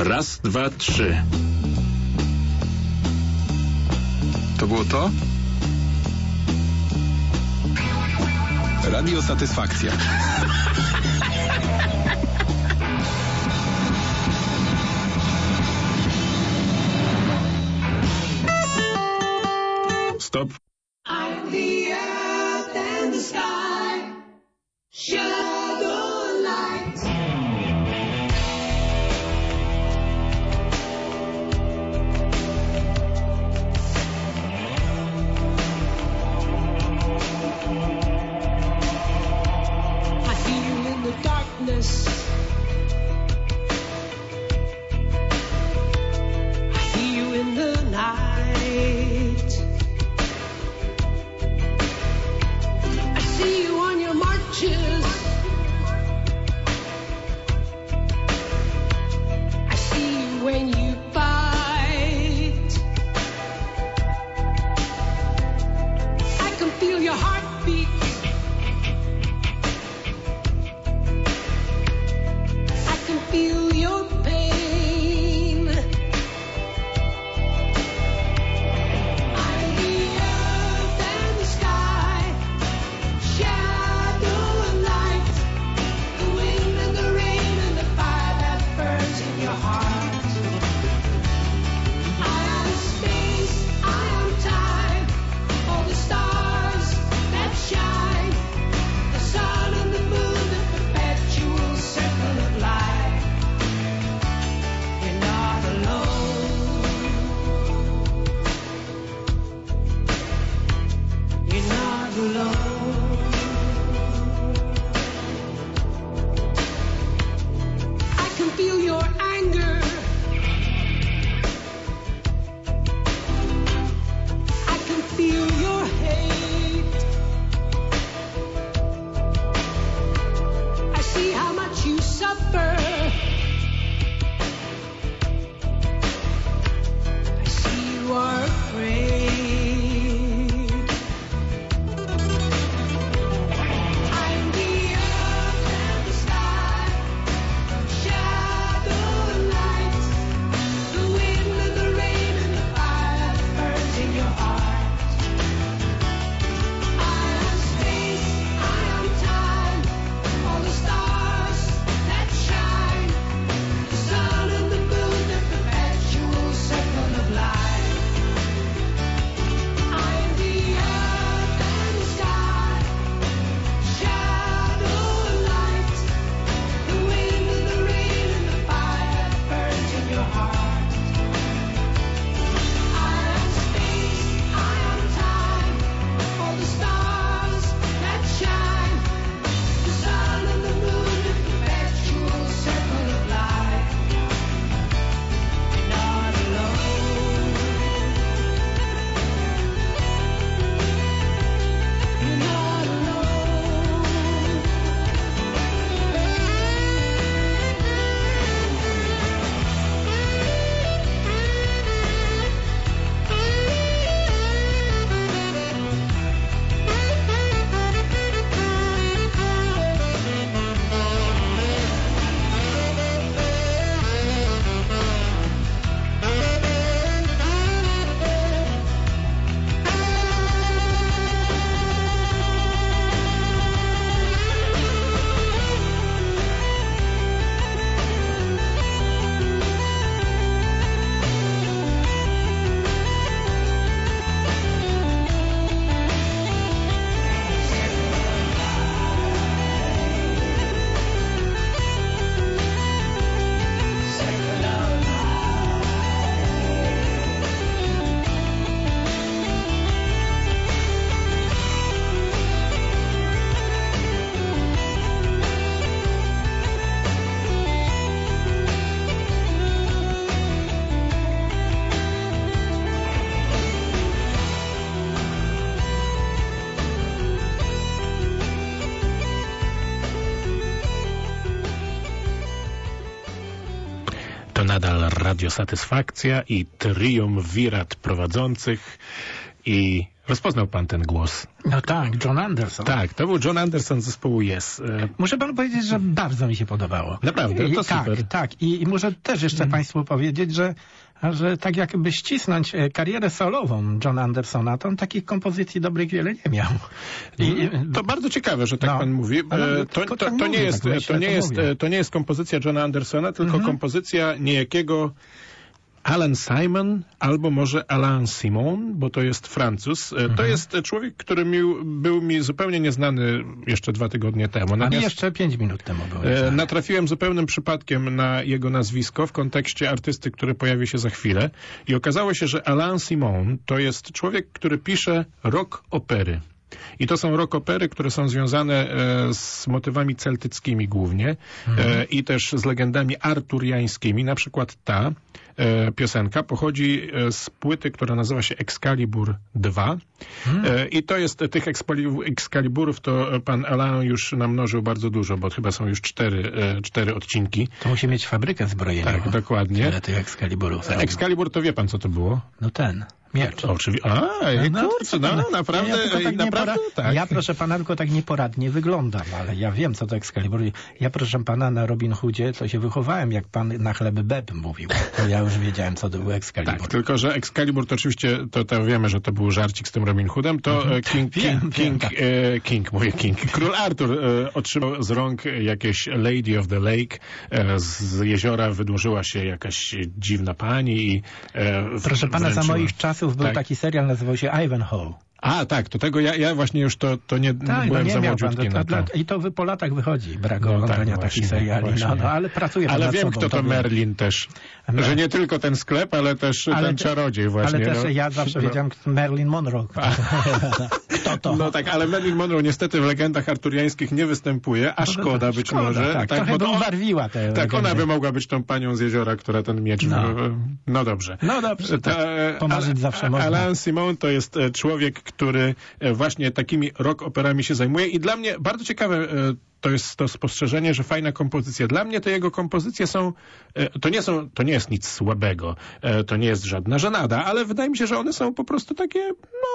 Raz, dwa, trzy. To było to? Radio Satysfakcja. Stop. I'm the earth and the sky, shadow and light. I hear you in the darkness. I hear you in the night. I see you on your marches. I see you when you fight. I can feel your heartbeat. I can feel your pain. I'm the earth and the sky, shadow and light, the wind and the rain and the fire that burns in your heart. I am space, I am time, all the stars that shine, the sun and the moon, the perpetual circle of life. You're not alone. You're not alone. I can feel your anger. I can feel your hate. I see how much you suffer. I see you are afraid. I'm the earth and the sky, shadow and light, the wind and the rain and the fire that burns in your heart. I am space, I am time, all the stars that shine, the sun and the moon, the perpetual circle of life. I'm the earth and the sky, shadow and light, the wind and the rain and the fire that burns in your heart. I am space, I am time, all the stars that shine, the sun and the moon, the perpetual circle of life. You're not alone. You're not alone. To nadal Radio Satysfakcja i triumvirat prowadzących. I rozpoznał pan ten głos. No tak, John Anderson. Tak, to był John Anderson z zespołu Yes. Muszę panu powiedzieć, że bardzo mi się podobało. Naprawdę, to super. Tak. I muszę też jeszcze państwu powiedzieć, że tak jakby ścisnąć karierę solową Johna Andersona, to on takich kompozycji dobrych wiele nie miał. To bardzo ciekawe, że tak pan mówi. To nie jest kompozycja Johna Andersona, tylko kompozycja niejakiego Alan Simon, albo może Alain Simon, bo to jest Francuz. To jest człowiek, który był mi zupełnie nieznany jeszcze 2 tygodnie temu. A mi jeszcze 5 minut temu był. Natrafiłem zupełnym przypadkiem na jego nazwisko w kontekście artysty, który pojawi się za chwilę. I okazało się, że Alain Simon to jest człowiek, który pisze rock opery. I to są rock opery, które są związane z motywami celtyckimi głównie i też z legendami arturiańskimi. Na przykład ta piosenka pochodzi z płyty, która nazywa się Excalibur 2. I to jest tych Excaliburów, to pan Alain już namnożył bardzo dużo, bo chyba są już 4 odcinki. To musi mieć fabrykę zbrojeniową. Tak, dokładnie. Tyle tych Excaliburów. Excalibur to wie pan, co to było? No ten. Miecz. Oczywiście. Naprawdę? Tak. Ja, proszę pana, tylko tak nieporadnie wyglądam, ale ja wiem, co to Excalibur. Ja, proszę pana, na Robin Hoodzie to się wychowałem, jak pan na chleb beb mówił. To ja już wiedziałem, co to był Excalibur. Tak, tylko że Excalibur to oczywiście, to wiemy, że to był żarcik z tym Robin Hoodem, to Król Artur otrzymał z rąk jakieś Lady of the Lake, z jeziora wydłużyła się jakaś dziwna pani i proszę pana, za moich czasów był taki serial, nazywał się Ivanhoe. A, tak, to tego ja właśnie już to nie byłem za młodziutki na to. I to po latach wychodzi, brak oglądania takich seriali. No, ale pracuję ale wiem, kto to Merlin też. Że nie tylko ten sklep, ale też ten czarodziej właśnie. Ale też ja zawsze wiedziałem, Marilyn Monroe. Kto to? No tak, ale Marilyn Monroe niestety w legendach arturiańskich nie występuje, a szkoda być może. Tak, trochę by ubarwiła te tak, legendy. Ona by mogła być tą panią z jeziora, która ten miecz... No dobrze. No dobrze, pomarzyć zawsze można. Alain Simon to jest człowiek, który właśnie takimi rock operami się zajmuje i dla mnie bardzo ciekawe to jest to spostrzeżenie, że fajna kompozycja. Dla mnie te jego kompozycje to nie jest nic słabego, to nie jest żadna żenada, ale wydaje mi się, że one są po prostu takie,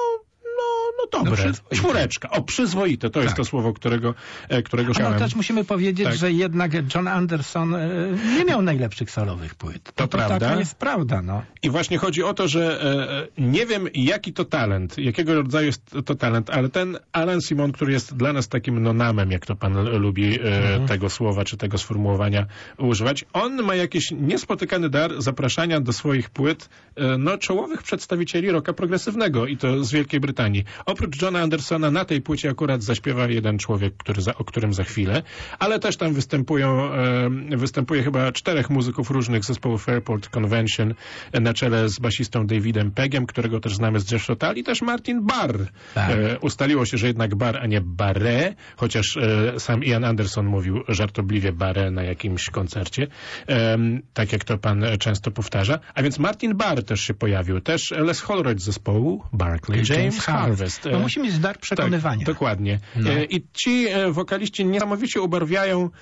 dobre. Czwóreczka. Przyzwoite. To jest to słowo, którego chciałem. Ale też musimy powiedzieć, że jednak John Anderson nie miał najlepszych solowych płyt. To prawda. Taka jest prawda, no. I właśnie chodzi o to, że nie wiem, jaki to talent, jakiego rodzaju jest to talent, ale ten Alain Simon, który jest dla nas takim nonamem, jak to pan lubi tego słowa, czy tego sformułowania używać, on ma jakiś niespotykany dar zapraszania do swoich płyt czołowych przedstawicieli rocka progresywnego i to z Wielkiej Brytanii. Oprócz Johna Andersona na tej płycie akurat zaśpiewa jeden człowiek, o którym za chwilę, ale też tam występuje chyba 4 muzyków różnych zespołów Fairport Convention na czele z basistą Davidem Peggiem, którego też znamy z Jeff Total i też Martin Barr. Tak. Ustaliło się, że jednak Barr, a nie Barre, chociaż sam Ian Anderson mówił żartobliwie Barre na jakimś koncercie, tak jak to pan często powtarza. A więc Martin Barr też się pojawił. Też Les Holroyd z zespołu Barclay James Harvest. No musi mieć dar przekonywania. Tak, dokładnie. No. I ci wokaliści niesamowicie ubarwiają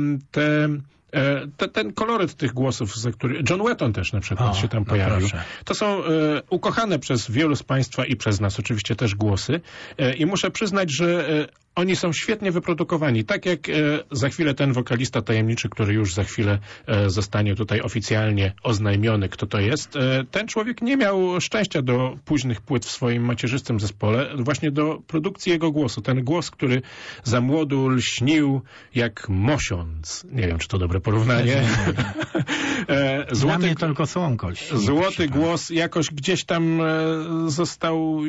ten koloryt tych głosów, za który John Wetton też na przykład się tam pojawił. To są ukochane przez wielu z państwa i przez nas oczywiście też głosy i muszę przyznać, że oni są świetnie wyprodukowani. Tak jak za chwilę ten wokalista tajemniczy, który już za chwilę zostanie tutaj oficjalnie oznajmiony, kto to jest. Ten człowiek nie miał szczęścia do późnych płyt w swoim macierzystym zespole, właśnie do produkcji jego głosu. Ten głos, który za młodu lśnił jak mosiąc. Nie wiem, czy to dobre porównanie. Dla mnie tylko słonkość. Złoty głos jakoś gdzieś tam został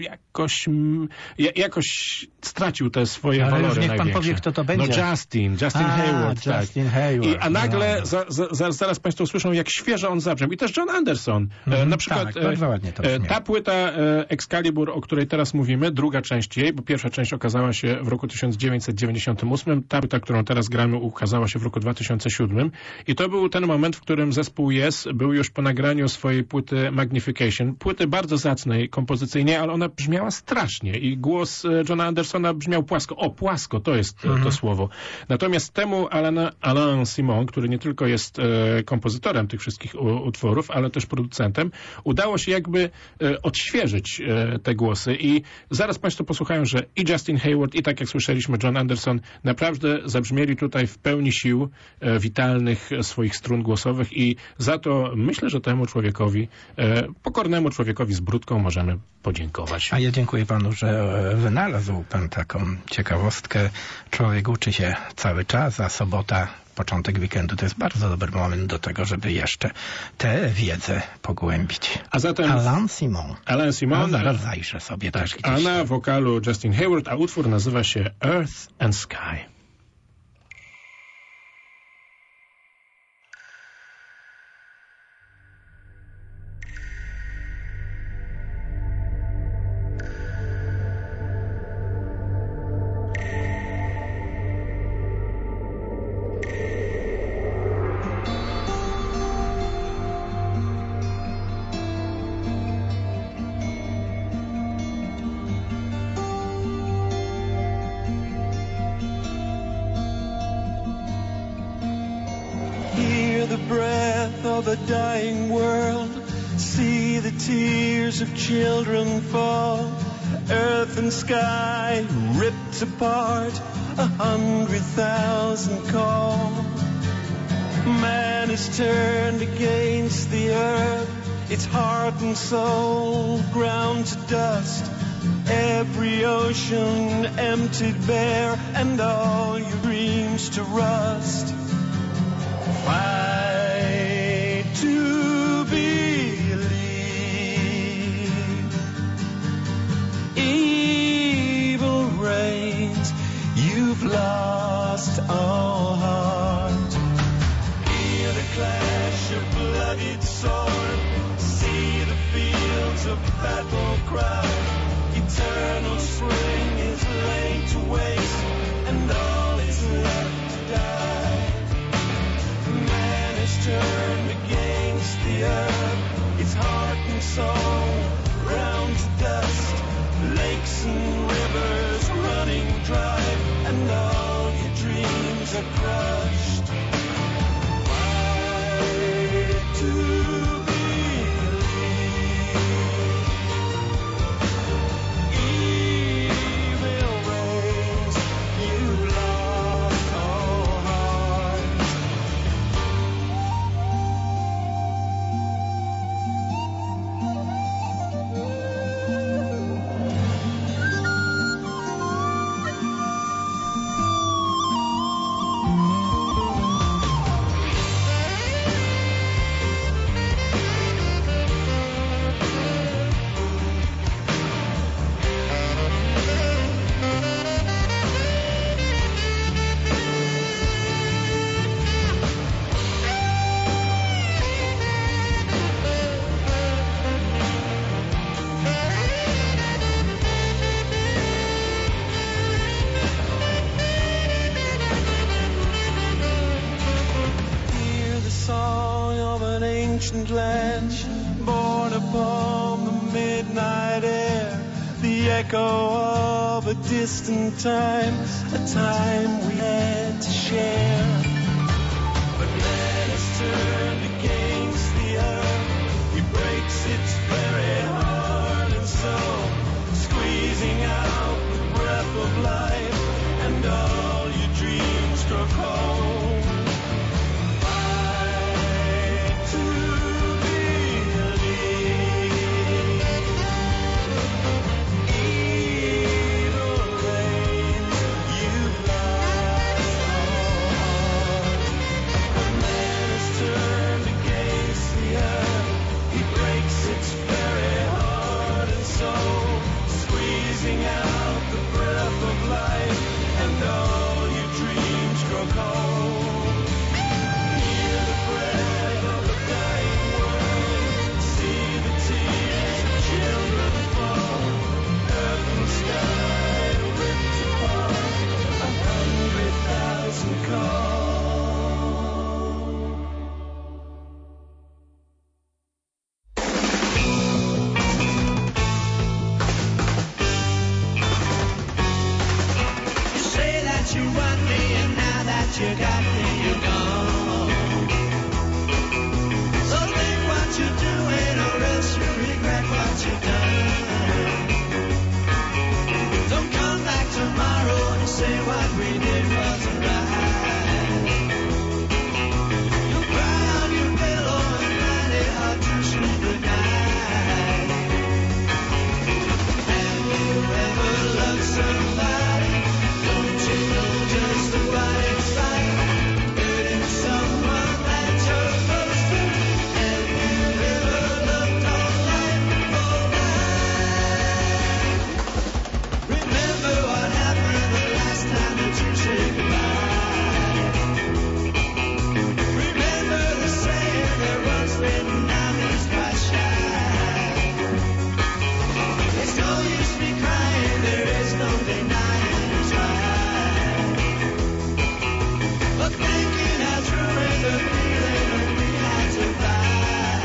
jakoś stracił te swoje walory niech pan największe. Powie, kto to będzie. No Justin Hayward. Justin Hayward. A nagle zaraz państwo usłyszą, jak świeżo on zabrzmiał. I też John Anderson. Na przykład bardzo ładnie to brzmiało. Ta płyta Excalibur, o której teraz mówimy, druga część jej, bo pierwsza część okazała się w roku 1998. Ta płyta, którą teraz gramy, ukazała się w roku 2007. I to był ten moment, w którym zespół Yes był już po nagraniu swojej płyty Magnification. Płyty bardzo zacnej kompozycyjnie, ale ona brzmiała strasznie i głos Johna Andersona brzmiał płasko. płasko, to jest to słowo. Natomiast temu Alain Simon, który nie tylko jest kompozytorem tych wszystkich utworów, ale też producentem, udało się jakby odświeżyć te głosy i zaraz Państwo posłuchają, że i Justin Hayward, i tak jak słyszeliśmy John Anderson, naprawdę zabrzmieli tutaj w pełni sił witalnych swoich strun głosowych i za to myślę, że temu człowiekowi, pokornemu człowiekowi z brudką możemy podziękować. A ja dziękuję panu, że wynalazł pan taką ciekawostkę. Człowiek uczy się cały czas, a sobota, początek weekendu to jest bardzo dobry moment do tego, żeby jeszcze tę wiedzę pogłębić. A zatem Alain Simon, zaraz zajrzę sobie też gdzieś. A na wokalu Justin Hayward, a utwór nazywa się Earth and Sky. Of a dying world, see the tears of children fall, earth and sky ripped apart, 100,000 call. Man is turned against the earth, its heart and soul ground to dust, every ocean emptied bare, and all your dreams to rust. Fight to believe. Evil reigns, you've lost all heart. Hear the clash of bloodied sword, see the fields of battle cry. Eternal spring is laid to waste, and all is left to die. Turned against the earth, its heart and soul ground to dust, lakes and rivers running dry, and all your dreams are crushed. Fight to believe. Evil reigns, you lost all heart. Land, born upon the midnight air, the echo of a distant time, a time we had to share. But man has turned against the earth, he breaks its very heart and soul, squeezing out the breath of life, and all your dreams grow cold. written now he's quite shy. It's no use me crying, there is no denying it's right. But thinking has ruined the feeling when we had to fly.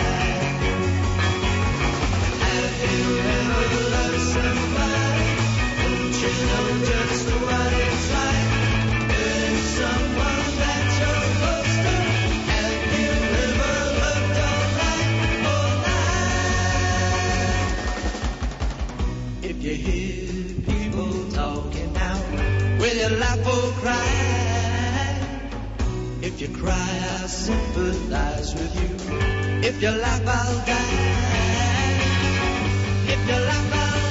Have you ever loved somebody? Don't you know just what it's like? There's someone that you're close to. Have you ever looked all night, all night? If you hear people talking now, will you laugh or cry? If you cry, I'll sympathize with you. If you laugh, I'll die. If you laugh, I'll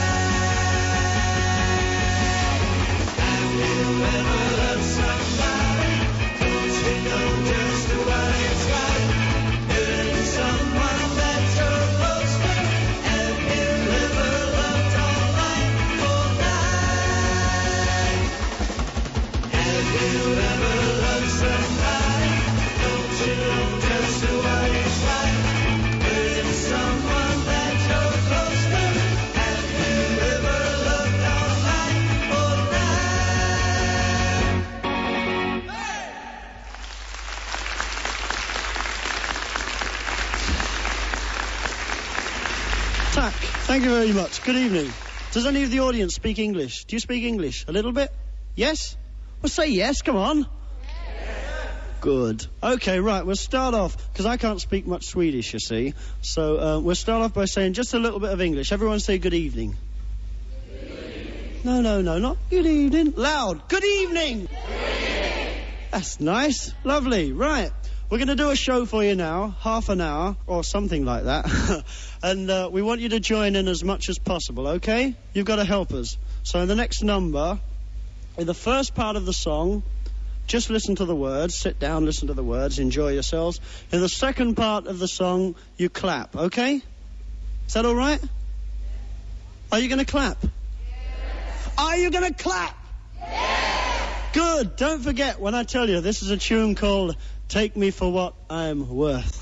die. Have you ever loved somebody? Don't you know just what it's like? There's someone that you're close to. Have you ever loved all night, all night? Have you ever loved somebody? Don't you know just what it's like? There's someone that you're close to. Have you ever loved all night, all night? Tack, thank you very much. Good evening. Does any of the audience speak English? Do you speak English? A little bit? Yes? Well, say yes, come on. Good. Okay, right, we'll start off, because I can't speak much Swedish, you see. So we'll start off by saying just a little bit of English. Everyone say good evening. Good evening. No, not good evening. Loud. Good evening. Good evening. That's nice. Lovely. Right. We're going to do a show for you now, half an hour, or something like that. And we want you to join in as much as possible, okay? You've got to help us. So in the next number, in the first part of the song, just listen to the words, sit down, listen to the words, enjoy yourselves. In the second part of the song, you clap, okay? Is that all right? Are you going to clap? Yes. Are you going to clap? Yes. Good. Don't forget when I tell you this is a tune called Take Me For What I'm Worth.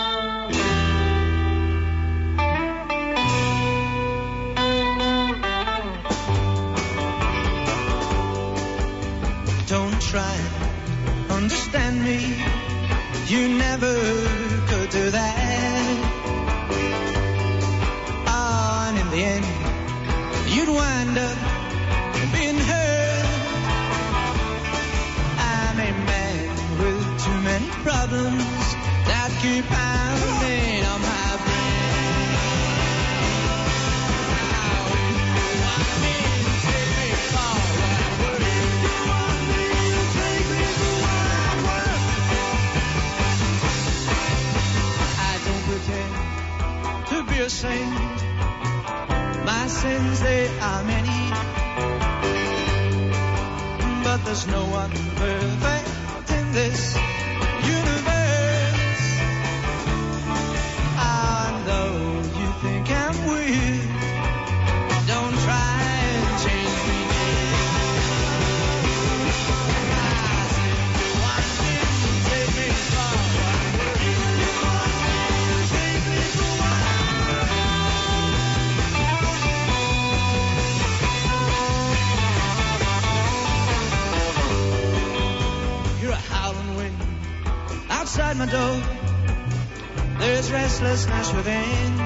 Don't try and understand me. You never could do that. Ah, and in the end, you'd wind up being hurt. I'm a man with too many problems that keep pounding on my brain. Now, if you want me to take me for what I'm worth, you want me to take me for what I'm worth. I don't pretend to be a saint. My sins, they are many, but there's no one perfect in this universe. I know you think I'm weird. Don't try and change me, dear. I simply want you to take me for what I'm worth. You want me to take me for what I'm worth. You're a howling wind outside my door. There's restlessness within.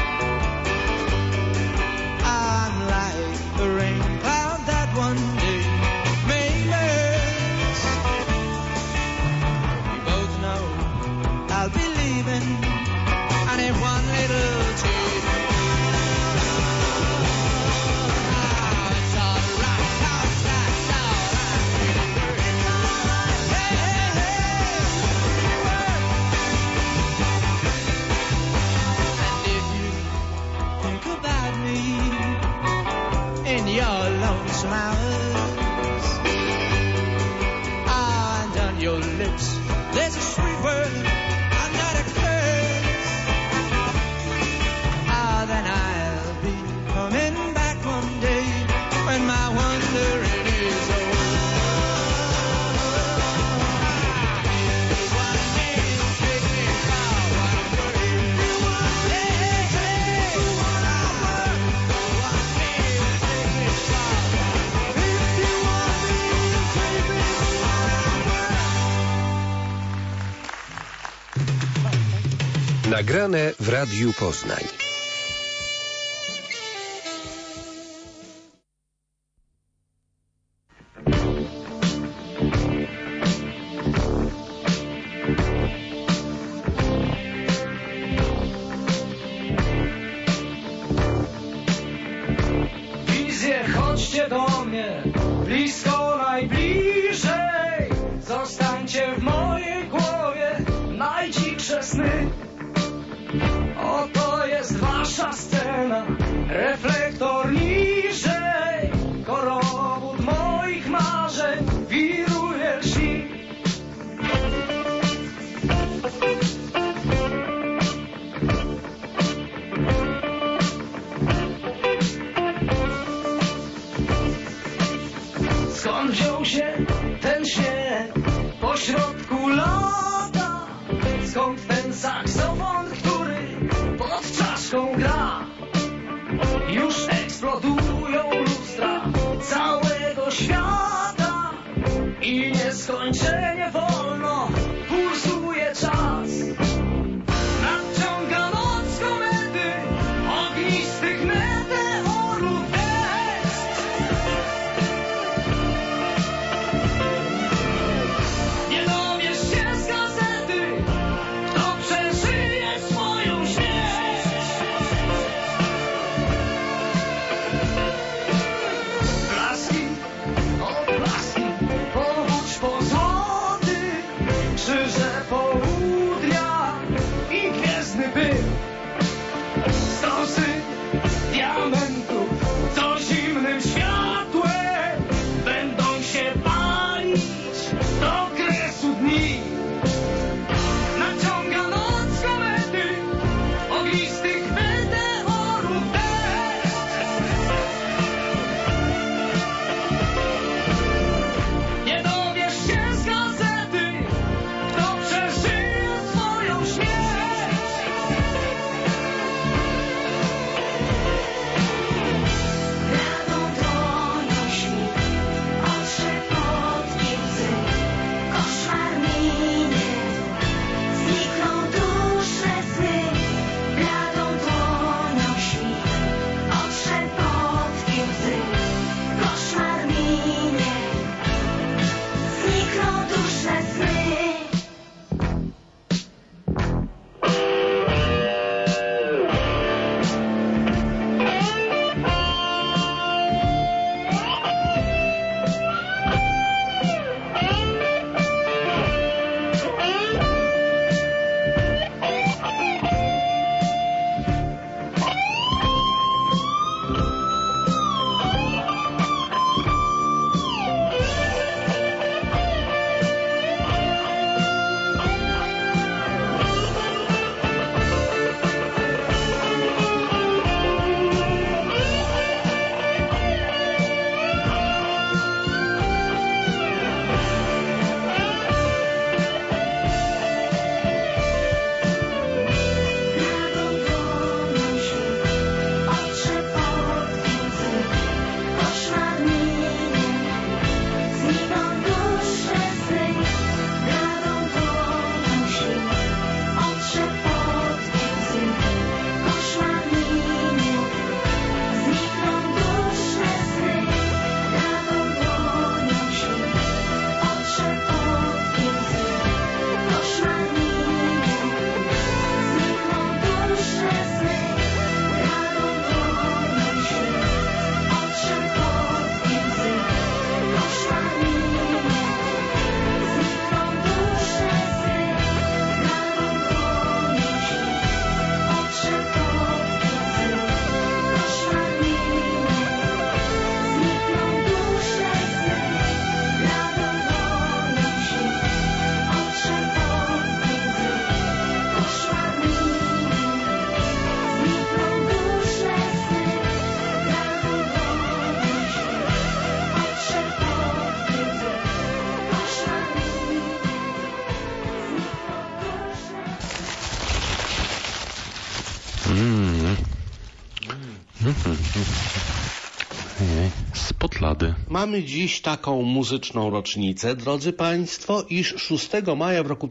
I'm like a rain cloud that one day may burst. We both know I'll be leaving, and if one little tear. Now it's all right, 'cause that's all I'm really worth. Hey, hey, hey, worth. And if you think about me in your Nagrane w Radiu Poznań. Wizje, chodźcie do mnie, blisko najbliżej. Zostańcie w mojej głowie, najdziksze sny. Oto jest wasza scena, reflektor niżej. Korowód moich marzeń wiruje lśni. Skąd wziął się ten śnieg pośrodku lata? Skąd ten saksofon, który pod czaszką gra? Już eksplodują lustra całego świata i nieskończenie wolno pulsuje czas. Nadciąga noc komety ognistych meteorów deszcz. Nie dowiesz się z gazety, kto przeżyje swoją śmierć. Blaski, odblaski, powódź pozłody, krzyże południa i gwiezdny pył. Stosy diamentów, co zimnym światłem będą się palić do kresu dni. Naciąga noc komety ognistych meteorów deszcz. Nie dowiesz się z gazety, kto przeżyje swoją śmierć. Radą dłonią śni, odszedł pod łzy, koszmar minie, znikną dusze sny. Radą dłonią śni, odszedł pod łzy, koszmar minie, znikną dusze sny. Spod lady. Mamy dziś taką muzyczną rocznicę, drodzy Państwo, iż 6 maja w roku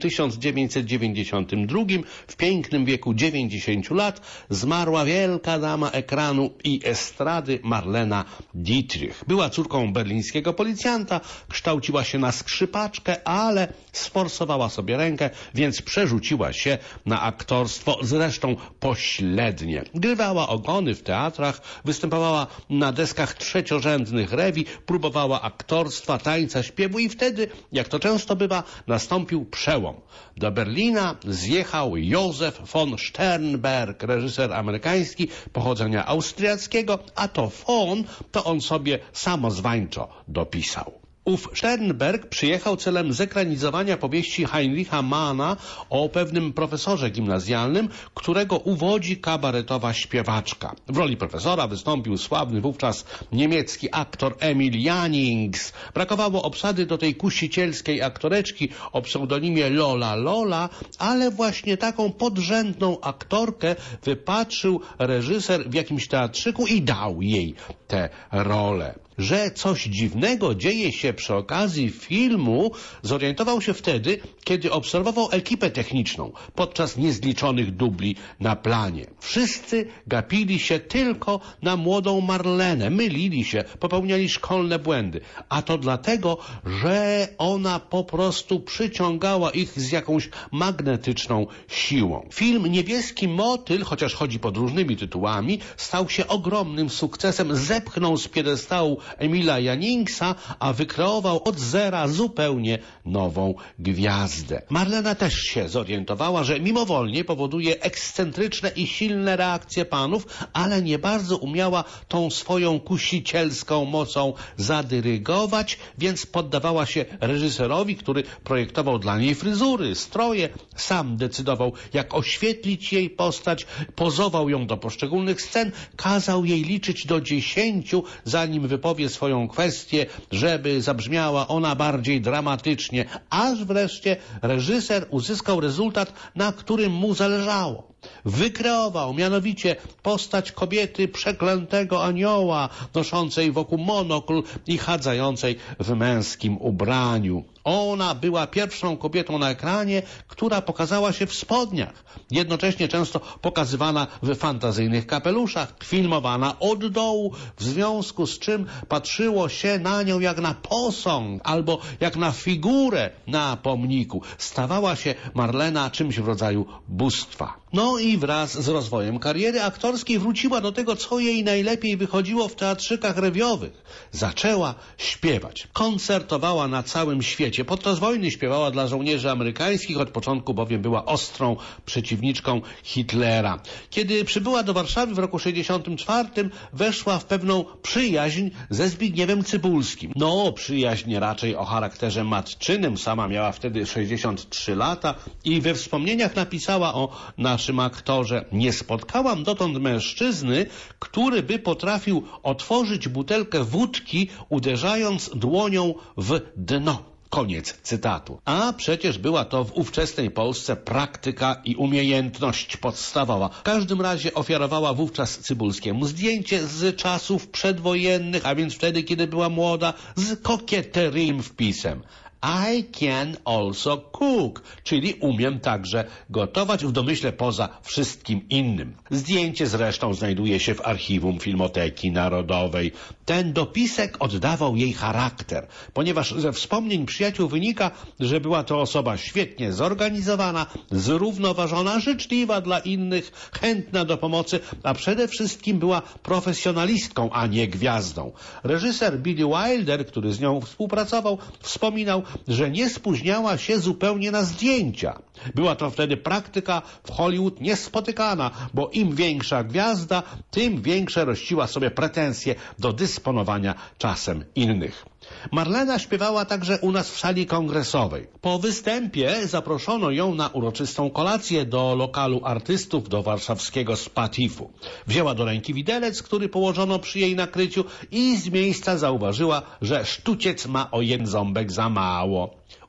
1992, w pięknym wieku 90 lat, zmarła wielka dama ekranu i estrady Marlena Dietrich. Była córką berlińskiego policjanta, kształciła się na skrzypaczkę, ale sforsowała sobie rękę, więc przerzuciła się na aktorstwo, zresztą pośrednie. Grywała ogony w teatrach, występowała na deskach trzeciorzędnych rewi, próbowała aktorstwa, tańca, śpiewu i wtedy, jak to często bywa, nastąpił przełom. Do Berlina zjechał Josef von Sternberg, reżyser amerykański pochodzenia austriackiego, a to von to on sobie samozwańczo dopisał. Ów Sternberg przyjechał celem zekranizowania powieści Heinricha Manna o pewnym profesorze gimnazjalnym, którego uwodzi kabaretowa śpiewaczka. W roli profesora wystąpił sławny wówczas niemiecki aktor Emil Jannings. Brakowało obsady do tej kusicielskiej aktoreczki o pseudonimie Lola Lola, ale właśnie taką podrzędną aktorkę wypatrzył reżyser w jakimś teatrzyku i dał jej tę rolę. Że coś dziwnego dzieje się przy okazji filmu, zorientował się wtedy, kiedy obserwował ekipę techniczną podczas niezliczonych dubli na planie. Wszyscy gapili się tylko na młodą Marlenę, mylili się, popełniali szkolne błędy. A to dlatego, że ona po prostu przyciągała ich z jakąś magnetyczną siłą. Film Niebieski Motyl, chociaż chodzi pod różnymi tytułami, stał się ogromnym sukcesem, zepchnął z piedestału Emila Janningsa, a wykreował od zera zupełnie nową gwiazdę. Marlena też się zorientowała, że mimowolnie powoduje ekscentryczne i silne reakcje panów, ale nie bardzo umiała tą swoją kusicielską mocą zadyrygować, więc poddawała się reżyserowi, który projektował dla niej fryzury, stroje, sam decydował, jak oświetlić jej postać, pozował ją do poszczególnych scen, kazał jej liczyć do 10, zanim wypowie swoją kwestię, żeby zabrzmiała ona bardziej dramatycznie, aż wreszcie reżyser uzyskał rezultat, na którym mu zależało. Wykreował mianowicie postać kobiety przeklętego anioła, noszącej wokół monokl i chadzającej w męskim ubraniu. Ona była pierwszą kobietą na ekranie, która pokazała się w spodniach, jednocześnie często pokazywana w fantazyjnych kapeluszach, filmowana od dołu, w związku z czym patrzyło się na nią jak na posąg albo jak na figurę na pomniku. Stawała się Marlena czymś w rodzaju bóstwa. No i wraz z rozwojem kariery aktorskiej wróciła do tego, co jej najlepiej wychodziło w teatrzykach rewiowych. Zaczęła śpiewać. Koncertowała na całym świecie. Podczas wojny śpiewała dla żołnierzy amerykańskich, od początku bowiem była ostrą przeciwniczką Hitlera. Kiedy przybyła do Warszawy w roku 1964, weszła w pewną przyjaźń ze Zbigniewem Cybulskim. No, przyjaźń raczej o charakterze matczynym. Sama miała wtedy 63 lata i we wspomnieniach napisała o naszym aktorze: nie spotkałam dotąd mężczyzny, który by potrafił otworzyć butelkę wódki, uderzając dłonią w dno. Koniec cytatu. A przecież była to w ówczesnej Polsce praktyka i umiejętność podstawowa. W każdym razie ofiarowała wówczas Cybulskiemu zdjęcie z czasów przedwojennych, a więc wtedy, kiedy była młoda, z kokieterym wpisem: I can also cook, czyli umiem także gotować, w domyśle poza wszystkim innym. Zdjęcie zresztą znajduje się w archiwum Filmoteki Narodowej. Ten dopisek oddawał jej charakter, ponieważ ze wspomnień przyjaciół wynika, że była to osoba świetnie zorganizowana, zrównoważona, życzliwa dla innych, chętna do pomocy, a przede wszystkim była profesjonalistką, a nie gwiazdą. Reżyser Billy Wilder, który z nią współpracował, wspominał, że nie spóźniała się zupełnie na zdjęcia. Była to wtedy praktyka w Hollywood niespotykana, bo im większa gwiazda, tym większe rościła sobie pretensje do dysponowania czasem innych. Marlena śpiewała także u nas w sali kongresowej. Po występie zaproszono ją na uroczystą kolację do lokalu artystów do warszawskiego Spatifu. Wzięła do ręki widelec, który położono przy jej nakryciu, i z miejsca zauważyła, że sztuciec ma o jeden ząbek za mało.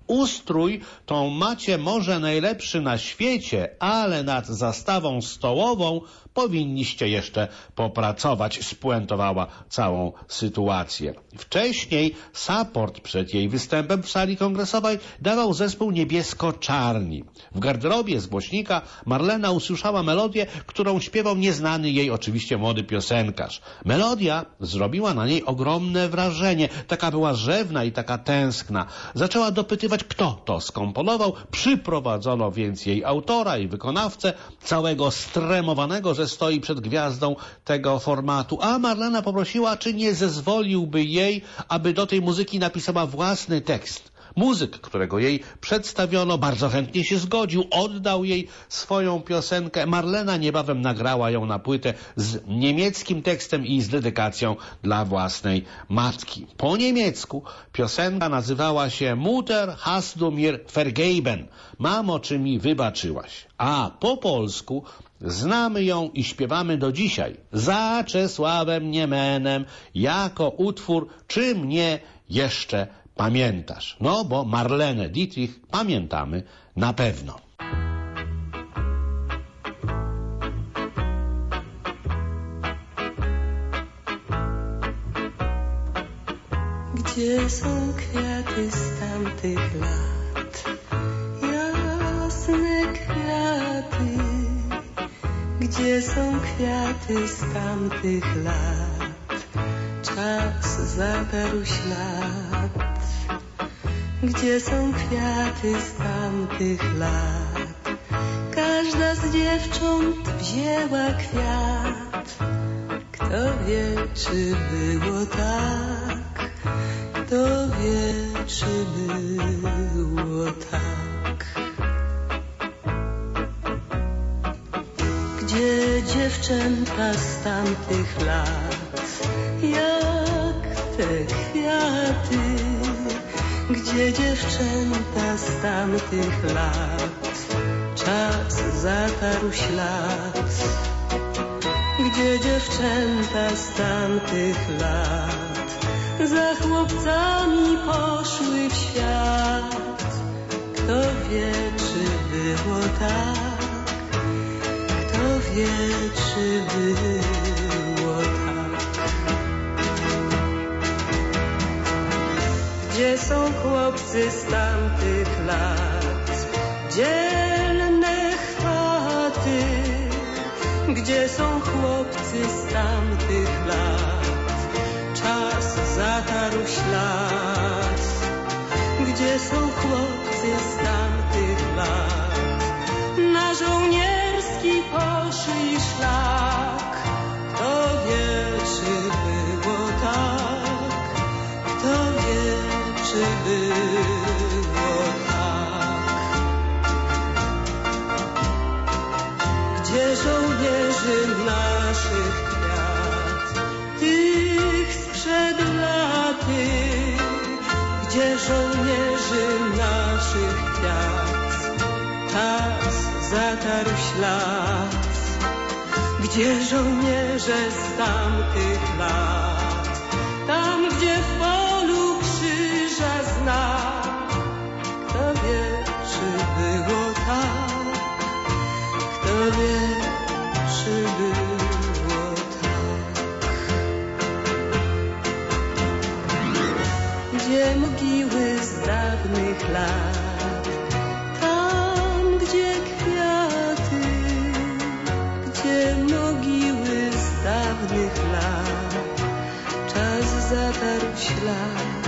Ustrój tą macie może najlepszy na świecie, ale nad zastawą stołową powinniście jeszcze popracować, spuentowała całą sytuację. Wcześniej support przed jej występem w sali kongresowej dawał zespół Niebiesko-Czarni. W garderobie z głośnika Marlena usłyszała melodię, którą śpiewał nieznany jej oczywiście młody piosenkarz. Melodia zrobiła na niej ogromne wrażenie. Taka była rzewna i taka tęskna. Zaczęła dopytywać, kto to skomponował. Przyprowadzono więc jej autora i wykonawcę, całego stremowanego, że stoi przed gwiazdą tego formatu. A Marlena poprosiła, czy nie zezwoliłby jej, aby do tej muzyki napisała własny tekst. Muzyk, którego jej przedstawiono, bardzo chętnie się zgodził, oddał jej swoją piosenkę. Marlena niebawem nagrała ją na płytę z niemieckim tekstem i z dedykacją dla własnej matki. Po niemiecku piosenka nazywała się Mutter, hast du mir vergeben? Mamo, czy mi wybaczyłaś? A po polsku znamy ją i śpiewamy do dzisiaj. Za Czesławem Niemenem jako utwór Czy mnie jeszcze pamiętasz? No, bo Marlenę Dietrich pamiętamy na pewno. Gdzie są kwiaty z tamtych lat? Jasne kwiaty. Gdzie są kwiaty z tamtych lat? Czas zatarł ślad. Gdzie są kwiaty z tamtych lat? Każda z dziewcząt wzięła kwiat. Kto wie, czy było tak? Kto wie, czy było tak? Gdzie dziewczęta z tamtych lat? Jak te kwiaty? Gdzie dziewczęta z tamtych lat? Czas zatarł ślad. Gdzie dziewczęta z tamtych lat? Za chłopcami poszły w świat. Kto wie, czy było tak? Kto wie, czy było tak? Gdzie są chłopcy z tamtych lat? Dzielne chwaty. Gdzie są chłopcy z tamtych lat? Czas zatarł ślad. Gdzie są chłopcy z tamtych lat? Na żołnierski poszli szlak. Kto wie, czy było tak? Kto wie, czy było tak? Gdzie żołnierzy naszych kwiat? Tych sprzed laty. Gdzie żołnierzy naszych kwiat? Czas zatarł ślad. Gdzie żołnierze z tamtych lat? Tam, gdzie w polu krzyża znak. Kto wie, czy było tak? Kto wie, czy było tak? Gdzie mogiły z dawnych lat? Tam, gdzie kwiaty. Gdzie mogiły z dawnych lat? Czas zatarł ślad.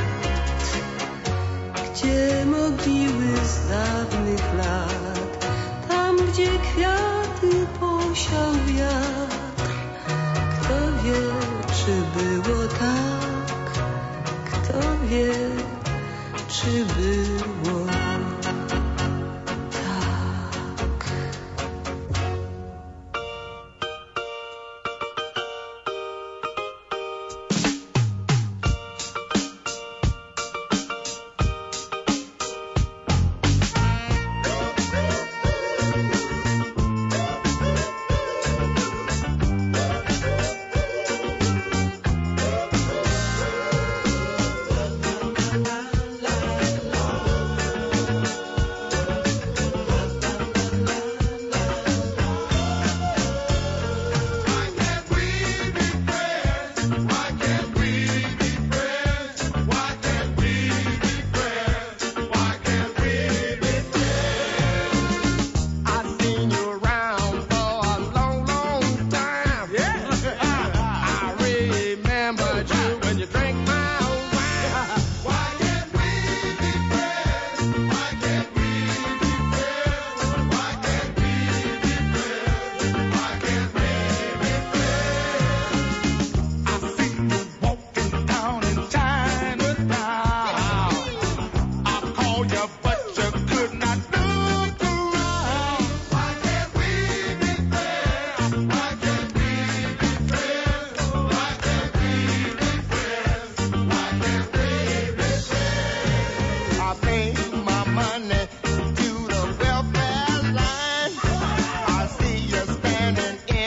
Gdzie mogiły z dawnych lat? Tam, gdzie kwiaty posiał wiatr. Kto wie, czy było tak? Kto wie, czy było tak?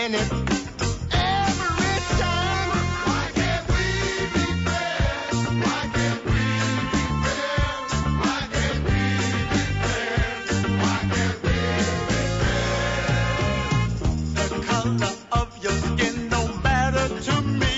in it every time. Why can't we be friends? Why can't we be friends? Why can't we be friends? Why can't we be friends? The color of your skin don't matter to me.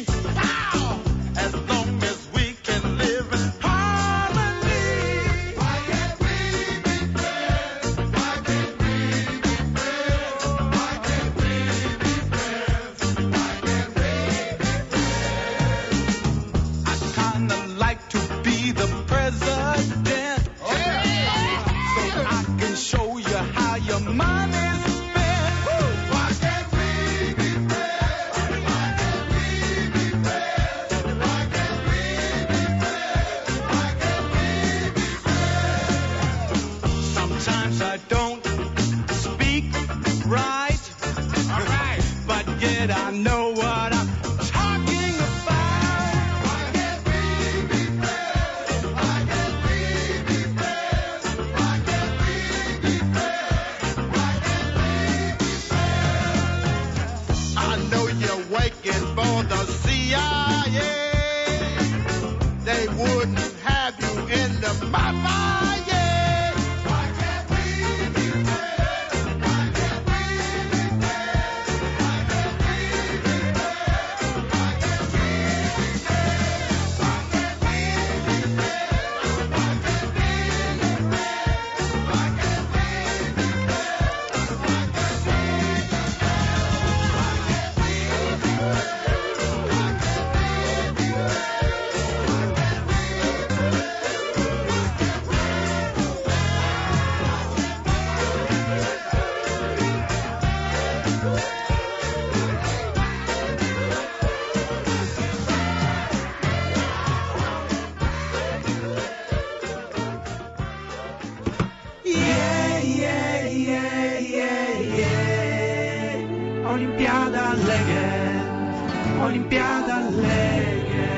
As long as we can live in harmony. Why can't we be friends? Why can't we be friends? Why can't we be friends? Why can't we be friends? I kinda like to be the president. So I can show you how your money's spent. Why can't we be friends? Why can't we be friends? Why can't we be friends? Why can't we be friends? Sometimes I don't speak right. All right. But yet I know what I'm talking about. Why can't we be friends? Why can't we be friends? Why can't we be friends? Why can't we be friends? I know you're working for the CIA. They wouldn't have you in the mafia. Why can't we be friends? Why can't we be friends? Why can't we be friends? Why can't we be friends? Why can't we be friends? Why can't we be friends? Why can't we be Olimpiada legend, Olimpiada legend.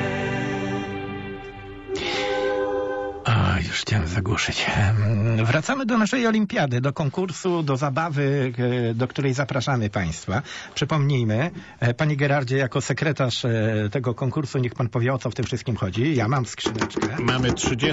A, już chciałem zagłuszyć. Wracamy do naszej olimpiady, do konkursu, do zabawy, do której zapraszamy Państwa. Przypomnijmy, Panie Gerardzie, jako sekretarz tego konkursu, niech Pan powie, o co w tym wszystkim chodzi. Ja mam skrzyneczkę. Mamy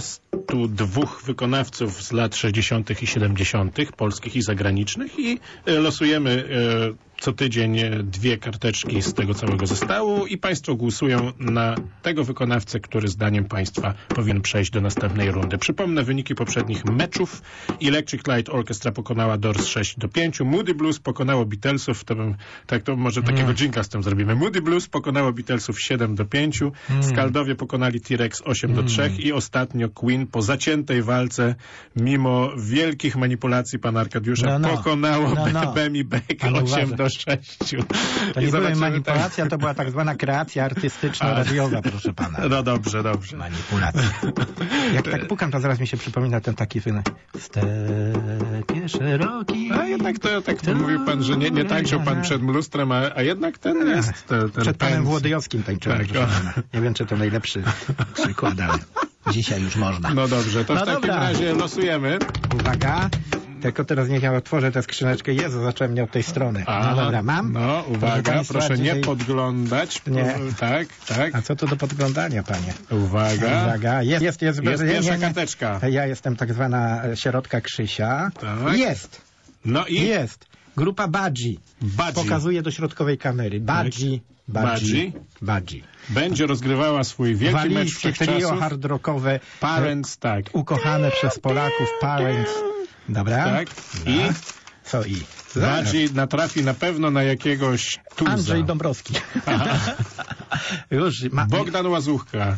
32 wykonawców z lat 60. i 70., polskich i zagranicznych, i losujemy co tydzień 2 karteczki z tego całego zestawu i Państwo głosują na tego wykonawcę, który zdaniem Państwa powinien przejść do następnej rundy. Przypomnę wyniki poprzednich meczów. Electric Light Orchestra pokonała Doors 6-5. Moody Blues pokonało Beatlesów. To może takiego dżinka z tym zrobimy. Moody Blues pokonało Beatlesów 7-5. Skaldowie pokonali T-Rex 8-3 i ostatnio Queen po zaciętej walce, mimo wielkich manipulacji pana Arkadiusza, pokonało Bemi Beck 8-6. To nie była manipulacja, to była tak zwana kreacja artystyczno-radiowa, proszę pana. No dobrze, dobrze. Manipulacja. Jak tak pukam, to zaraz mi się przypomina ten taki film. W stepie szeroki. A jednak to tak mówił pan, że nie tańczył pan przed lustrem, a jednak ten jest ten przed panem Włodyjowskim tańczyłem, tak, proszę pana. Nie wiem, czy to najlepszy przykład, ale dzisiaj już można. No dobrze, to w takim razie losujemy. Uwaga. Tylko teraz niech ja otworzę tę skrzyneczkę. Jezu, zacząłem mnie od tej strony. No dobra, mam. No, uwaga, proszę nie podglądać. Nie. Tak, tak. A co to do podglądania, panie? Uwaga. Uwaga. Jest pierwsza karteczka. Ja jestem tak zwana środka Krzysia. Tak. Jest. No i? Jest. Grupa Budgie. Pokazuje do środkowej kamery. Budgie. Będzie rozgrywała swój wielki mecz wszechczasów. Trio hard rockowe. Parents, tak. Ukochane przez Polaków. Parents. Dobra. Tak. I? Co i? Budgie natrafi na pewno na jakiegoś tuza. Andrzej Dąbrowski. Już Bogdan Łazucha.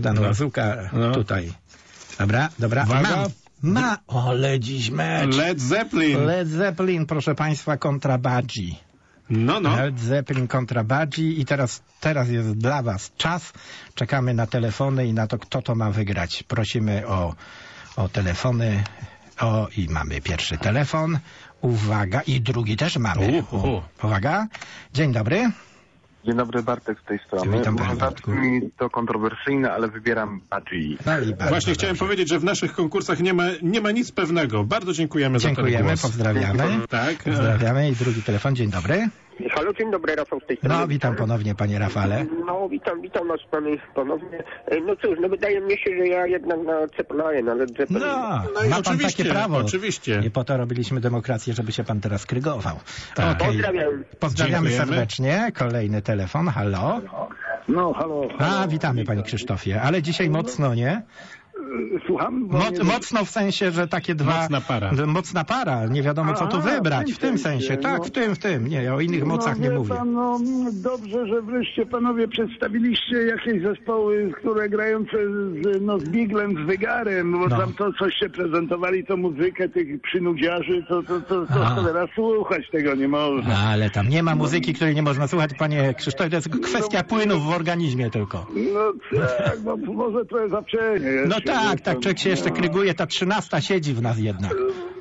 Tutaj. Dobra. Uwaga. Ale dziś mecz. Led Zeppelin, proszę Państwa, kontra Budgie. No. Led Zeppelin kontra Budgie i teraz jest dla Was czas. Czekamy na telefony i na to, kto to ma wygrać. Prosimy o telefony. I mamy pierwszy telefon. Uwaga. I drugi też mamy. Uwaga. Dzień dobry. Dzień dobry, Bartek z tej strony. Witam, Może zabrzmi to kontrowersyjne, ale wybieram Budgie. Właśnie chciałem powiedzieć, że w naszych konkursach nie ma nic pewnego. Bardzo dziękujemy za ten głos. Pozdrawiamy. Tak. Pozdrawiamy. I drugi telefon. Dzień dobry. Halo, dzień dobry, Rafał z tej strony. No, witam ponownie, panie Rafale. No, witam was ponownie. No cóż, no wydaje mi się, że ja jednak na Zeppelin, ale Zeppelin... No i ma pan takie prawo. Oczywiście. I po to robiliśmy demokrację, żeby się pan teraz krygował. Tak. Okej. Pozdrawiamy Dziękujemy. serdecznie. Kolejny telefon, halo. No, halo. A, witamy panie Krzysztofie, ale dzisiaj mocno, nie? Słucham? Mocno w sensie, że takie dwa... Mocna para. Mocna para, nie wiadomo co tu wybrać. W tym sensie, tak, no. w tym. Nie, o innych mocach nie wie mówię. Pan, dobrze, że wreszcie panowie przedstawiliście jakieś zespoły, które grające z Biglem, z Wygarem, bo tam to coś się prezentowali, to muzykę tych przynudziarzy, to teraz słuchać tego nie można. Ale tam nie ma muzyki, której nie można słuchać, panie Krzysztofie, to jest kwestia płynów w organizmie tylko. No tak, może trochę zaprzenie jeszcze. No tak, człowiek się jeszcze kryguje, ta 13 siedzi w nas jednak.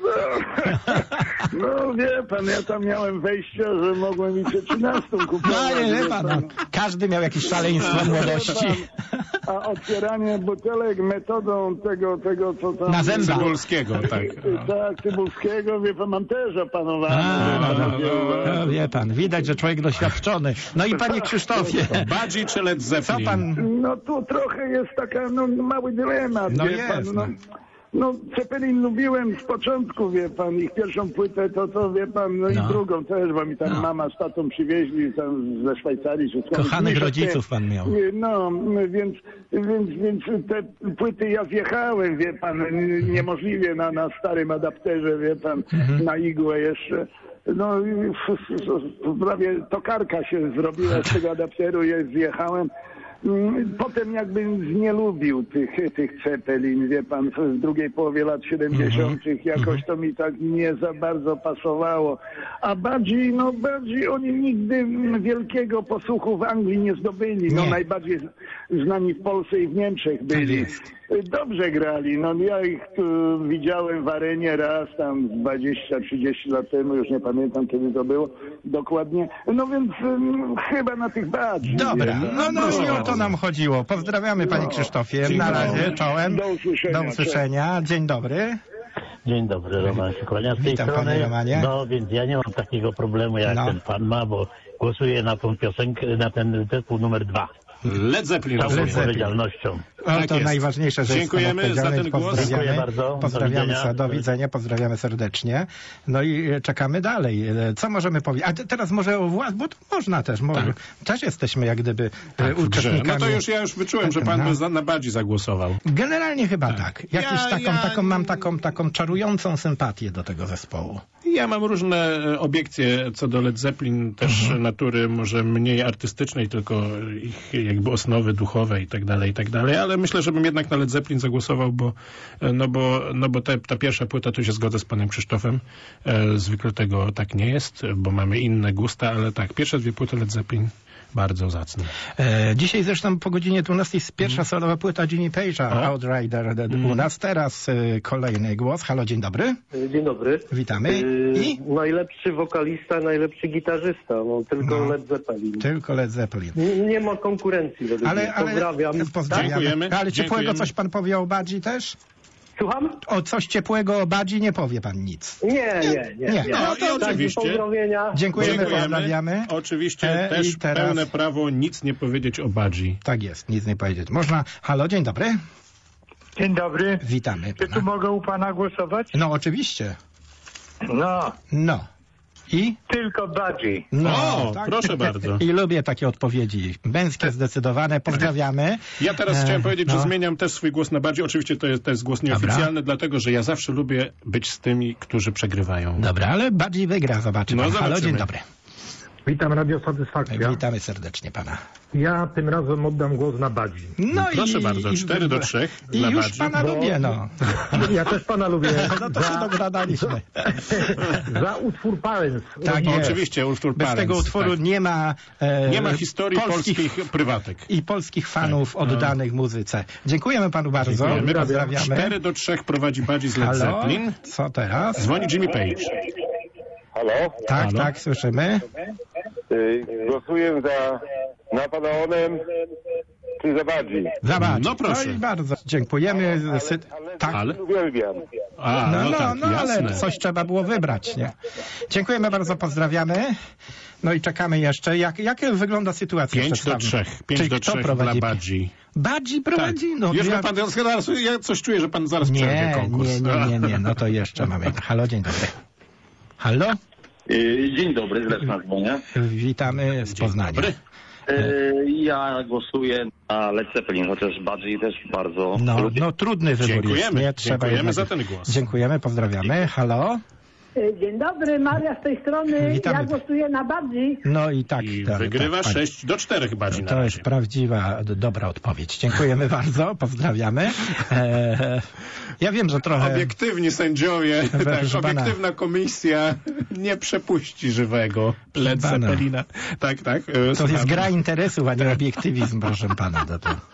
No wie pan, ja tam miałem wejścia, że mogłem i 13 kupować. No ale wie pan, każdy miał jakieś szaleństwo młodości. A otwieranie butelek metodą tego co tam... Na zęba. Cybulskiego, tak. Tak, Cybulskiego, wie pan, mam też opanowany. No, wie pan, widać, że człowiek doświadczony. No i panie Krzysztofie. Budgie czy Led Zeppelin? Co pan... No tu trochę jest taka, mały dylemat, No wie jest, pan. No, Zeppelin lubiłem z początku, wie pan, ich pierwszą płytę to wie pan, i drugą też, bo mi tam mama z tatą przywieźli tam ze Szwajcarii. Czy skądś. Kochanych rodziców pan miał. No, więc te płyty ja zjechałem, wie pan, niemożliwie na starym adapterze, wie pan, na igłę jeszcze. No, prawie tokarka się zrobiła z tego adapteru, ja zjechałem. Potem jakbym nie lubił tych Zeppelin, wie pan, w drugiej połowie lat 70. Jakoś to mi tak nie za bardzo pasowało. A Budgie, oni nigdy wielkiego posłuchu w Anglii nie zdobyli. No najbardziej znani w Polsce i w Niemczech byli. Dobrze grali. No ja ich tu widziałem w arenie raz tam 20-30 lat temu, już nie pamiętam kiedy to było dokładnie. No więc chyba na tych Budgie. Dobra, i o to nam chodziło. Pozdrawiamy panie Krzysztofie. Na razie, czołem. Do usłyszenia. Dzień dobry. Dzień dobry, Roman się kłania z tej Witam, strony. panie Romanie. No więc ja nie mam takiego problemu jak ten pan ma, bo głosuję na tą piosenkę, na ten zespół numer 2. Led Zeppelin. Z całą odpowiedzialnością. Tak to jest najważniejsze, że dziękujemy za ten głos. Dziękuję bardzo. Pozdrawiamy, do widzenia, pozdrawiamy serdecznie. No i czekamy dalej. Co możemy powiedzieć? A teraz może o władz, bo to można też. Też jesteśmy jak gdyby uczestnikami. No to ja już wyczułem, że pan by na Budgie zagłosował. Generalnie chyba tak. Mam taką czarującą sympatię do tego zespołu. Ja mam różne obiekcje co do Led Zeppelin, też natury może mniej artystycznej, tylko ich jakby osnowy duchowe i tak dalej, ale myślę, że bym jednak na Led Zeppelin zagłosował, bo ta pierwsza płyta, tu się zgodzę z panem Krzysztofem, zwykle tego tak nie jest, bo mamy inne gusta, ale tak, pierwsze dwie płyty Led Zeppelin bardzo zacne. Dzisiaj zresztą po godzinie 12 jest pierwsza solowa płyta Jimmy Page'a, Outrider u nas. Teraz kolejny głos. Halo, dzień dobry. Dzień dobry. Witamy. Najlepszy wokalista, najlepszy gitarzysta. Tylko Led Zeppelin. Tylko Led Zeppelin. Nie ma konkurencji. Pozdrawiam. Dziękujemy. Ale ciepłego coś pan powie o Budgie też? Słucham? O coś ciepłego o Budgie nie powie pan nic. Nie. No to oczywiście. Dziękujemy, pozdrawiamy. Oczywiście też teraz pełne prawo nic nie powiedzieć o Budgie. Tak jest, nic nie powiedzieć. Można. Halo, dzień dobry. Dzień dobry. Witamy pana. Czy tu mogę u pana głosować? No oczywiście. No. I? Tylko Budgie. Proszę bardzo. I lubię takie odpowiedzi. Męskie, zdecydowane. Pozdrawiamy. Ja teraz chciałem powiedzieć, że zmieniam też swój głos na Budgie. Oczywiście to jest głos nieoficjalny, dlatego że ja zawsze lubię być z tymi, którzy przegrywają. Dobra, ale Budgie wygra, zobaczymy. Halo, dzień dobry. Witam, Radio Satysfakcja. Witamy serdecznie pana. Ja tym razem oddam głos na Budgie. No proszę bardzo, 4-3 i dla już Budgie. pana lubię, Ja też pana lubię. No to się dogadaliśmy. Za utwór Parents. Tak, oczywiście, utwór Bez Parents. tego utworu nie ma historii polskich prywatek. I polskich fanów oddanych muzyce. Dziękujemy panu bardzo. Pozdrawiamy. 4-3 prowadzi Budgie z Led Zeppelin. Co teraz? Dzwoni Jimmy Page. Halo? Tak, słyszymy. Głosuję za Napoleonem czy za Budgie. Za Budgie. No proszę. No i bardzo dziękujemy. Ale uwielbiam. Ale coś trzeba było wybrać, nie? Dziękujemy bardzo, pozdrawiamy. No i czekamy jeszcze. Jak wygląda sytuacja? 5-3. 5-3 dla Badzi. Badzi prowadzi? Tak. No, już pan, ja coś czuję, że pan zaraz przerwie konkurs. Nie. No to jeszcze mamy. Halo, dzień dobry. Halo? Dzień dobry, zresztą dzwonię. Witamy z Poznania. Dobry. Ja głosuję na Led Zeppelin, chociaż Badzi też bardzo lubię. No trudny wybór jest. Nie? Dziękujemy za ten głos. Dziękujemy, pozdrawiamy. Halo? Dzień dobry, Maria z tej strony. Witamy. Ja głosuję na Badzi. No i tak. Wygrywa 6-4 Badzi. To jest prawdziwa, dobra odpowiedź. Dziękujemy bardzo, pozdrawiamy. Ja wiem, że trochę... Obiektywni sędziowie, obiektywna komisja nie przepuści żywego Led Zeppelina. Tak. To jest gra interesów, a nie obiektywizm, proszę pana.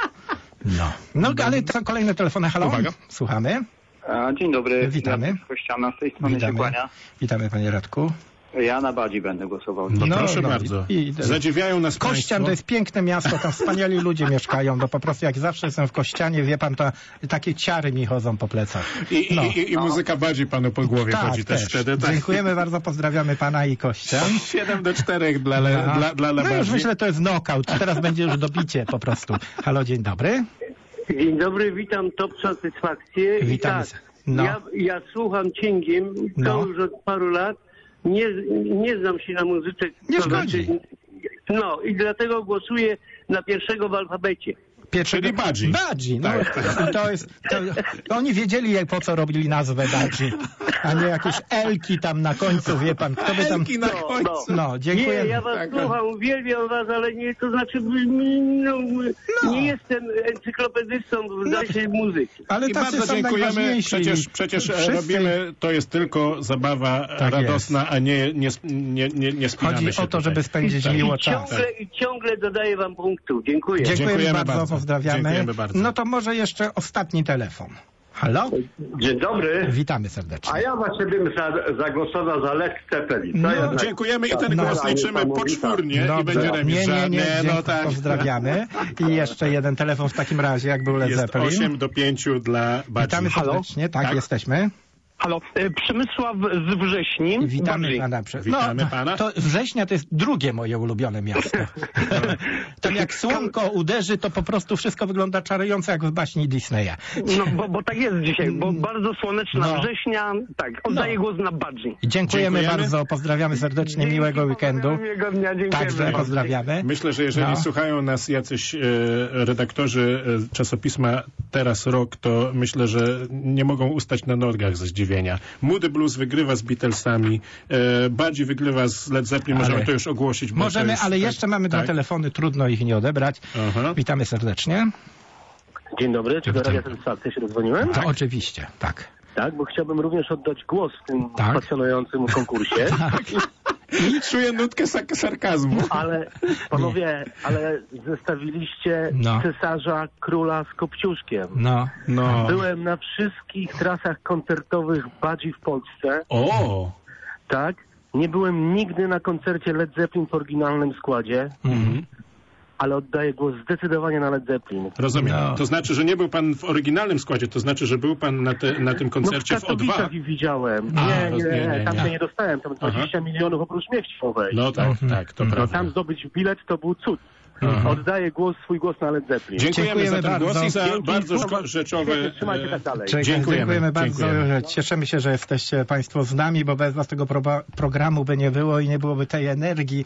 No, ale to kolejne telefony. Halo? Uwaga. Słuchamy. Dzień dobry. Witamy. Kościana z tej strony się kłania. Witamy, panie Radku. Ja na Badzi będę głosował. No proszę bardzo. Zadziwiają nas Kościan państwo. To jest piękne miasto, tam wspaniali ludzie mieszkają. No po prostu jak zawsze jestem w Kościanie, wie pan, to takie ciary mi chodzą po plecach. I muzyka Badzi panu po głowie chodzi też wtedy. Tak. Dziękujemy bardzo, pozdrawiamy pana i Kościan. 7-4 dla No Badzi. już myślę, to jest knockout. Teraz będzie już dobicie po prostu. Halo, dzień dobry. Dzień dobry, witam Top Satysfakcję. Witamy. Ja słucham cięgiem, to już od paru lat. Nie znam się na muzyce. Nie szkodzi. No i dlatego głosuję na pierwszego w alfabecie. Czyli Badzi. Badzi, no. Tak. To oni wiedzieli, po co robili nazwę Badzi, a nie jakieś Elki tam na końcu, wie pan. Kto by tam... Elki na końcu. No, dziękuję. Nie, ja was słucham, uwielbiam was, ale nie, to znaczy nie jestem encyklopedystą w zakresie muzyki. Ale I bardzo dziękujemy. Przecież robimy, to jest tylko zabawa radosna, a nie spinamy Chodzi się o to, tutaj. żeby spędzić miło czas. I ciągle dodaję wam punktów. Dziękuję. Dziękujemy bardzo. Pozdrawiamy. Dziękujemy bardzo. No to może jeszcze ostatni telefon. Halo? Dzień dobry. Witamy serdecznie. A ja właśnie bym zagłosował za Led Zeppelin. Dziękujemy i ten głos liczymy poczwórnie i będzie remis. Pozdrawiamy. I jeszcze jeden telefon w takim razie, jak był Led Zeppelin. 8-5 dla Badzi. Witamy serdecznie. Tak, jesteśmy. Halo, Przemysław z Wrześni. Witamy pana. Witamy pana. To Września to jest drugie moje ulubione miasto. Tam jak słonko uderzy, to po prostu wszystko wygląda czarująco jak w baśni Disneya. No, bo tak jest dzisiaj, bo bardzo słoneczna Września. Tak, oddaję głos na Badzi. Dziękujemy bardzo, pozdrawiamy serdecznie, miłego weekendu. Miłego dnia, dziękujemy. Także pozdrawiamy. Myślę, że jeżeli słuchają nas jacyś redaktorzy czasopisma Teraz Rock, to myślę, że nie mogą ustać na nogach ze zdziwienia. Moody Blues wygrywa z Beatlesami, Badzi wygrywa z Led Zeppelin, możemy to już ogłosić. Możemy, ale jeszcze mamy dwa telefony, trudno ich nie odebrać. Witamy serdecznie. Dzień dobry, czy do Radia Satysfakcja się dodzwoniłem? Tak, oczywiście, tak. Tak, bo chciałbym również oddać głos w tym pasjonującym konkursie. I czuję nutkę sarkazmu. Ale, panowie, zestawiliście cesarza króla z Kopciuszkiem. No. Byłem na wszystkich trasach koncertowych Badzi w Polsce. O! Tak. Nie byłem nigdy na koncercie Led Zeppelin w oryginalnym składzie. Ale oddaję głos zdecydowanie na Led Zeppelin. Rozumiem. To znaczy, że nie był pan w oryginalnym składzie, to znaczy, że był pan na tym koncercie w O2. No w widziałem. Nie, tam się nie dostałem. Tam 20 milionów oprócz mnie chciał wejść. No tak, to prawda. Tam zdobyć bilet to był cud. Oddaję swój głos na Led Zeppelin. Dziękujemy za ten głos i za bardzo rzeczowe... Trzymajcie tak dalej. Dziękujemy bardzo. Cieszymy się, że jesteście państwo z nami, bo bez was tego programu by nie było i nie byłoby tej energii.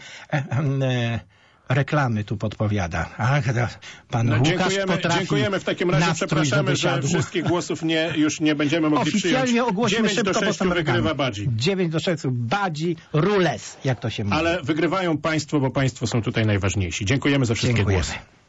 Reklamy tu podpowiada. Pan Łukasz potrafi. Dziękujemy. W takim razie przepraszamy, że wszystkich głosów już nie będziemy mogli przyjąć. Oficjalnie ogłosimy 9-6 wygrywa Badzi. 9-6 Badzi Rules, jak to się mówi. Ale wygrywają państwo, bo państwo są tutaj najważniejsi. Dziękujemy za wszystkie głosy.